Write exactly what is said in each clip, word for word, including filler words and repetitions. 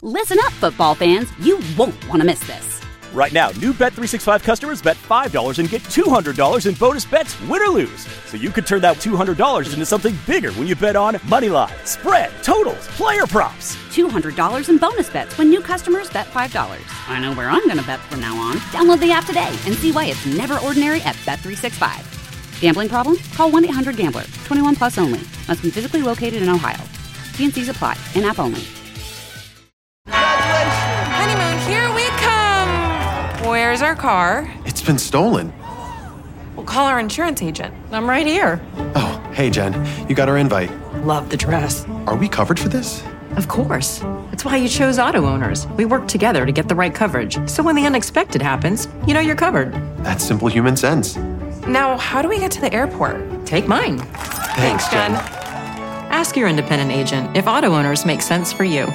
Listen up, football fans. You won't want to miss this. Right now, new Bet three sixty-five customers bet five dollars and get two hundred dollars in bonus bets, win or lose. So you could turn that two hundred dollars into something bigger when you bet on money line, spread, totals, player props. two hundred dollars in bonus bets when new customers bet five dollars. I know where I'm going to bet from now on. Download the app today and see why it's never ordinary at Bet three sixty-five. Gambling problem? Call one eight hundred gambler. twenty-one plus only. Must be physically located in Ohio. T and C's apply. In-app only. Honeymoon, here we come. Where's our car? It's been stolen. We'll call our insurance agent. I'm right here. Oh, hey, Jen. You got our invite. Love the dress. Are we covered for this? Of course. That's why you chose Auto Owners. We work together to get the right coverage. So when the unexpected happens, you know you're covered. That's simple human sense. Now, how do we get to the airport? Take mine. Thanks, Jen. Ask your independent agent if Auto Owners make sense for you.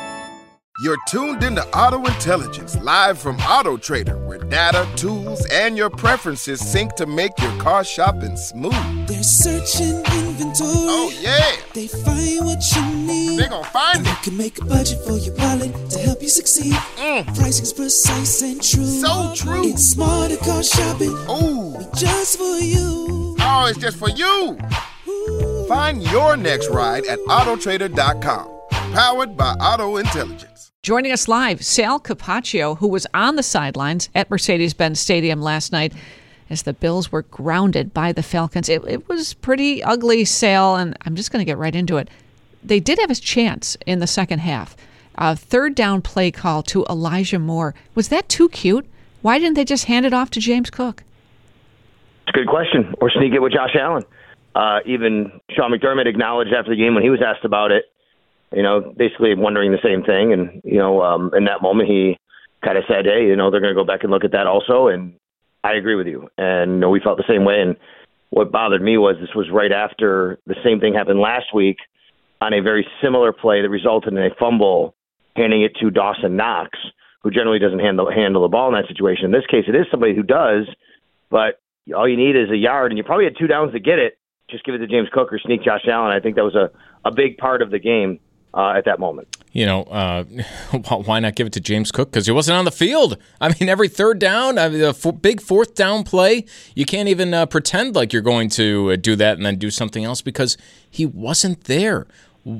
You're tuned into Auto Intelligence, live from Auto Trader, where data, tools, and your preferences sync to make your car shopping smooth. They're searching inventory. Oh, yeah. They find what you need. They're gonna find you it. Can make a budget for your wallet to help you succeed. Mm. Pricing's precise and true. So true. It's smarter car shopping. Ooh. Just for you. Oh, it's just for you. Ooh. Find your next ride at auto trader dot com. Powered by Auto Intelligence. Joining us live, Sal Capaccio, who was on the sidelines at Mercedes-Benz Stadium last night as the Bills were grounded by the Falcons. It, it was pretty ugly, Sal, and I'm just going to get right into it. They did have a chance in the second half. A third down play call to Elijah Moore. Was that too cute? Why didn't they just hand it off to James Cook? It's a good question. Or sneak it with Josh Allen. Uh, even Sean McDermott acknowledged after the game when he was asked about it, you know, basically wondering the same thing. And, you know, um, in that moment, he kind of said, hey, you know, they're going to go back and look at that also. And I agree with you. And, you know, we felt the same way. And what bothered me was this was right after the same thing happened last week on a very similar play that resulted in a fumble, handing it to Dawson Knox, who generally doesn't handle, handle the ball in that situation. In this case, it is somebody who does, but all you need is a yard, and you probably had two downs to get it. Just give it to James Cook or sneak Josh Allen. I think that was a, a big part of the game. Uh, at that moment. You know, uh, why not give it to James Cook? Because he wasn't on the field. I mean, every third down, I mean, a f- big fourth down play, you can't even uh, pretend like you're going to uh, do that and then do something else because he wasn't there.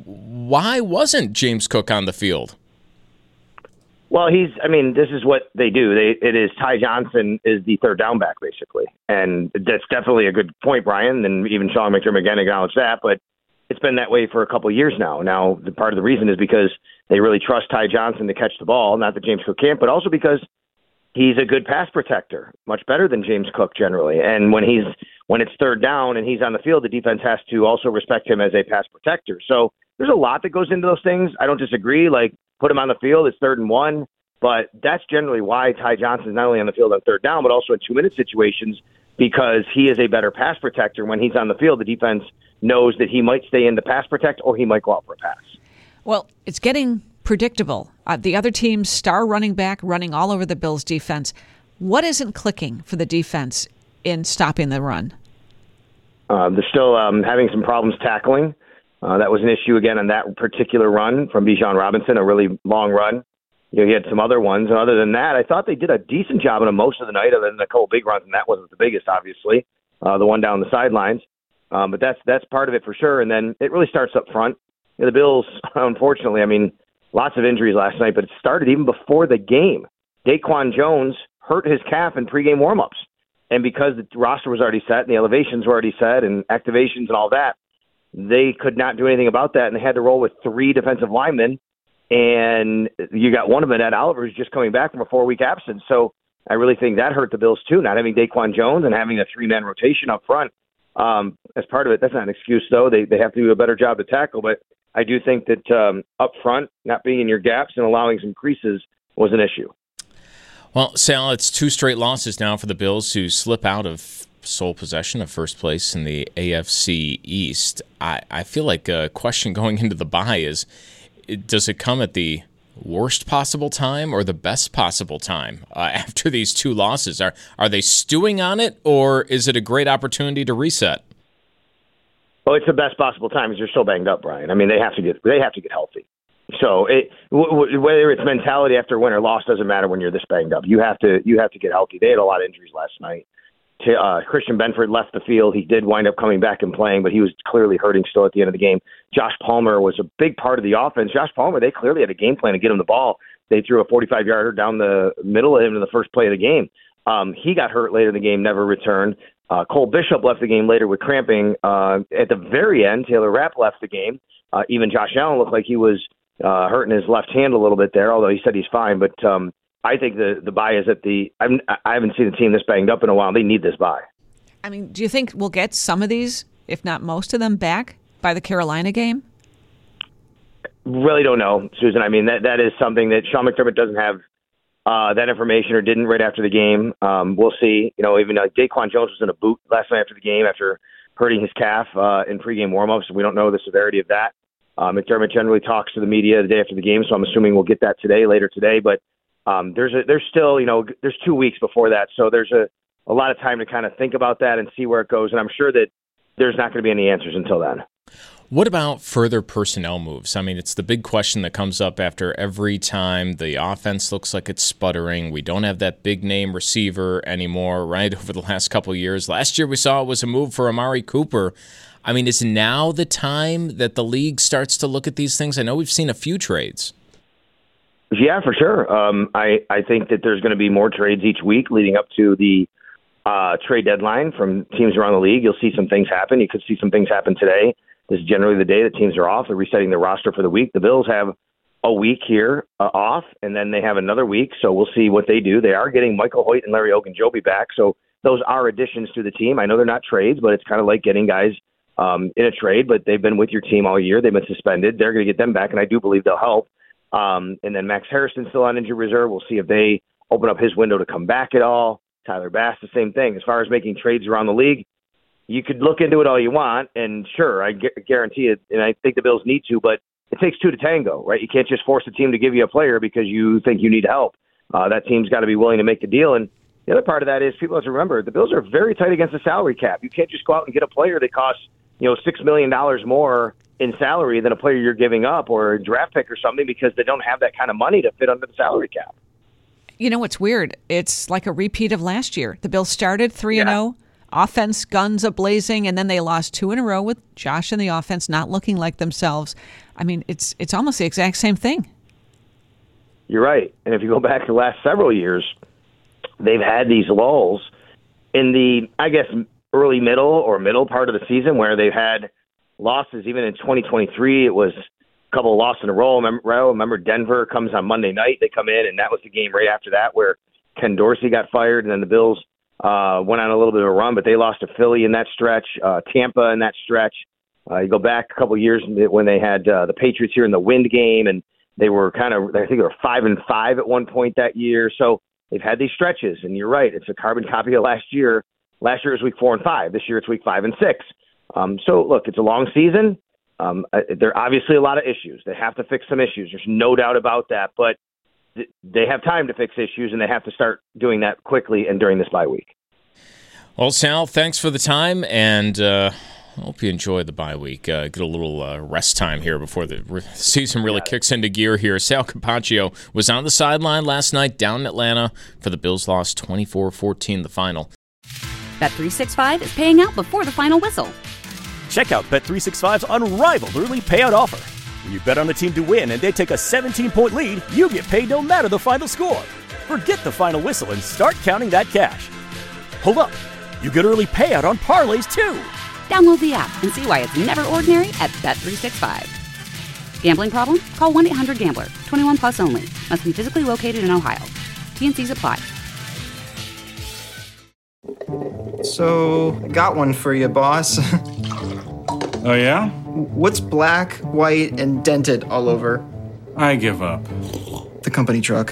Why wasn't James Cook on the field? Well, he's, I mean, this is what they do. They, it is Ty Johnson is the third down back, basically. And that's definitely a good point, Brian. And even Sean McDermott again acknowledged that. But it's been that way for a couple of years now. Now, the part of the reason is because they really trust Ty Johnson to catch the ball, not that James Cook can't, but also because he's a good pass protector, much better than James Cook generally. And when he's when it's third down and he's on the field, the defense has to also respect him as a pass protector. So there's a lot that goes into those things. I don't disagree. Like, put him on the field, it's third and one. But that's generally why Ty Johnson is not only on the field on third down, but also in two-minute situations, because he is a better pass protector. When he's on the field, the defense knows that he might stay in to pass protect or he might go out for a pass. Well, it's getting predictable. Uh, the other team's star running back running all over the Bills' defense. What isn't clicking for the defense in stopping the run? Uh, they're still um, having some problems tackling. Uh, that was an issue, again, on that particular run from Bijan Robinson, a really long run. You know, he had some other ones. And other than that, I thought they did a decent job on him most of the night, other than a couple big runs, and that wasn't the biggest, obviously, uh, the one down the sidelines. Um, but that's that's part of it for sure. And then it really starts up front. You know, the Bills, unfortunately, I mean, lots of injuries last night, but it started even before the game. Daquan Jones hurt his calf in pregame warmups. And because the roster was already set and the elevations were already set and activations and all that, they could not do anything about that. And they had to roll with three defensive linemen. And you got one of them, Ed Oliver, who's just coming back from a four-week absence. So I really think that hurt the Bills, too, not having Daquan Jones and having a three-man rotation up front. Um, as part of it, that's not an excuse, though. They they have to do a better job to tackle. But I do think that um, up front, not being in your gaps and allowing some creases was an issue. Well, Sal, it's two straight losses now for the Bills to slip out of sole possession of first place in the A F C East. I, I feel like a question going into the bye is, does it come at the worst possible time or the best possible time uh, after these two losses? Are are they stewing on it, or is it a great opportunity to reset? Well, it's the best possible time because they're so banged up, Brian. I mean, they have to get they have to get healthy. So it, w- w- whether it's mentality after win or loss doesn't matter when you're this banged up. You have to you have to get healthy. They had a lot of injuries last night. To, uh, Christian Benford left the field. He did wind up coming back and playing, but he was clearly hurting still at the end of the game. Josh Palmer was a big part of the offense. Josh Palmer, they clearly had a game plan to get him the ball. They threw a forty-five-yarder down the middle of him in the first play of the game. Um, he got hurt later in the game, never returned. Uh, Cole Bishop left the game later with cramping. Uh, at the very end, Taylor Rapp left the game. Uh, even Josh Allen looked like he was uh, hurting his left hand a little bit there, although he said he's fine. But um, I think the, the bye is at the I'm, – I haven't seen the team this banged up in a while. They need this bye. I mean, do you think we'll get some of these, if not most of them, back by the Carolina game? Really don't know, Susan. I mean, that that is something that Sean McDermott doesn't have uh, that information or didn't right after the game. Um, we'll see. You know, even like Daquan Jones was in a boot last night after the game after hurting his calf uh, in pregame warmups. We don't know the severity of that. Uh, McDermott generally talks to the media the day after the game, so I'm assuming we'll get that today, later today. But um, there's a, there's still, you know, there's two weeks before that, so there's a, a lot of time to kind of think about that and see where it goes. And I'm sure that there's not going to be any answers until then. What about further personnel moves? I mean, it's the big question that comes up after every time the offense looks like it's sputtering. We don't have that big name receiver anymore, right? Over the last couple of years. Last year we saw it was a move for Amari Cooper. I mean, is now the time that the league starts to look at these things? I know we've seen a few trades. Yeah, for sure. Um, I, I think that there's going to be more trades each week leading up to the uh, trade deadline from teams around the league. You'll see some things happen. You could see some things happen today. This is generally the day that teams are off. They're resetting their roster for the week. The Bills have a week here uh, off, and then they have another week, so we'll see what they do. They are getting Michael Hoyt and Larry Ogunjobi back, so those are additions to the team. I know they're not trades, but it's kind of like getting guys um, in a trade, but they've been with your team all year. They've been suspended. They're going to get them back, and I do believe they'll help. Um, and then Max Harrison's still on injury reserve. We'll see if they open up his window to come back at all. Tyler Bass, the same thing. As far as making trades around the league, you could look into it all you want, and sure, I gu- guarantee it, and I think the Bills need to, but it takes two to tango, right? You can't just force a team to give you a player because you think you need help. Uh, that team's got to be willing to make the deal, and the other part of that is people have to remember the Bills are very tight against the salary cap. You can't just go out and get a player that costs, you know, six million dollars more in salary than a player you're giving up or a draft pick or something because they don't have that kind of money to fit under the salary cap. You know what's weird? It's like a repeat of last year. The Bills started three and oh. Offense, guns a-blazing, and then they lost two in a row with Josh and the offense not looking like themselves. I mean, it's it's almost the exact same thing. You're right. And if you go back to the last several years, they've had these lulls in the, I guess, early middle or middle part of the season where they've had losses. Even in twenty twenty-three, it was a couple of losses in a row. Remember, remember Denver comes on Monday night. They come in, and that was the game right after that where Ken Dorsey got fired, and then the Bills Uh, went on a little bit of a run, but they lost to Philly in that stretch, uh, Tampa in that stretch. Uh, you go back a couple of years when they had uh, the Patriots here in the wind game, and they were kind of, I think they were five and five at one point that year. So they've had these stretches, and you're right, it's a carbon copy of last year. Last year it was week four and five. This year it's week five and six. Um, so look, it's a long season. Um, uh, there are obviously a lot of issues. They have to fix some issues. There's no doubt about that, but they have time to fix issues, and they have to start doing that quickly and during this bye week. Well, Sal, thanks for the time, and uh, I hope you enjoy the bye week. Uh, get a little uh, rest time here before the re- season really kicks into gear here. Sal Capaccio was on the sideline last night down in Atlanta for the Bills' loss twenty-four fourteen, the final. Bet three sixty-five is paying out before the final whistle. Check out Bet three sixty-five's unrivaled early payout offer. When you bet on a team to win and they take a seventeen-point lead, you get paid no matter the final score. Forget the final whistle and start counting that cash. Hold up. You get early payout on parlays, too. Download the app and see why it's never ordinary at Bet three sixty-five. Gambling problem? Call one eight hundred gambler. twenty-one plus only. Must be physically located in Ohio. T N Cs apply. So, got one for you, boss. Oh, yeah? What's black, white, and dented all over? I give up. The company truck.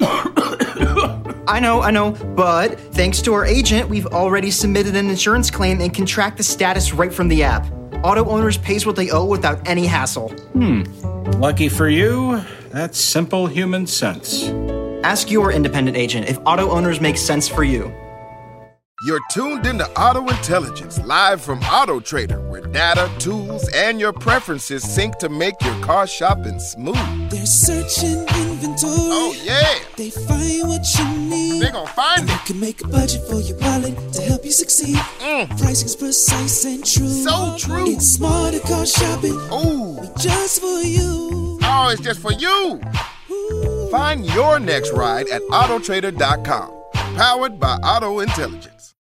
I know, I know, but thanks to our agent, we've already submitted an insurance claim and can track the status right from the app. Auto Owners pays what they owe without any hassle. Hmm. Lucky for you, that's simple human sense. Ask your independent agent if Auto Owners makes sense for you. You're tuned into Auto Intelligence, live from Auto Trader, where data, tools, and your preferences sync to make your car shopping smooth. searching inventory. Oh, yeah. They find what you need. They gon' find and it. You can make a budget for your wallet to help you succeed. Mm. Pricing's precise and true. So true. It's smarter car shopping. Ooh. Just for you. Oh, it's just for you. Ooh. Find your next ride at Auto Trader dot com. Powered by Auto Intelligence.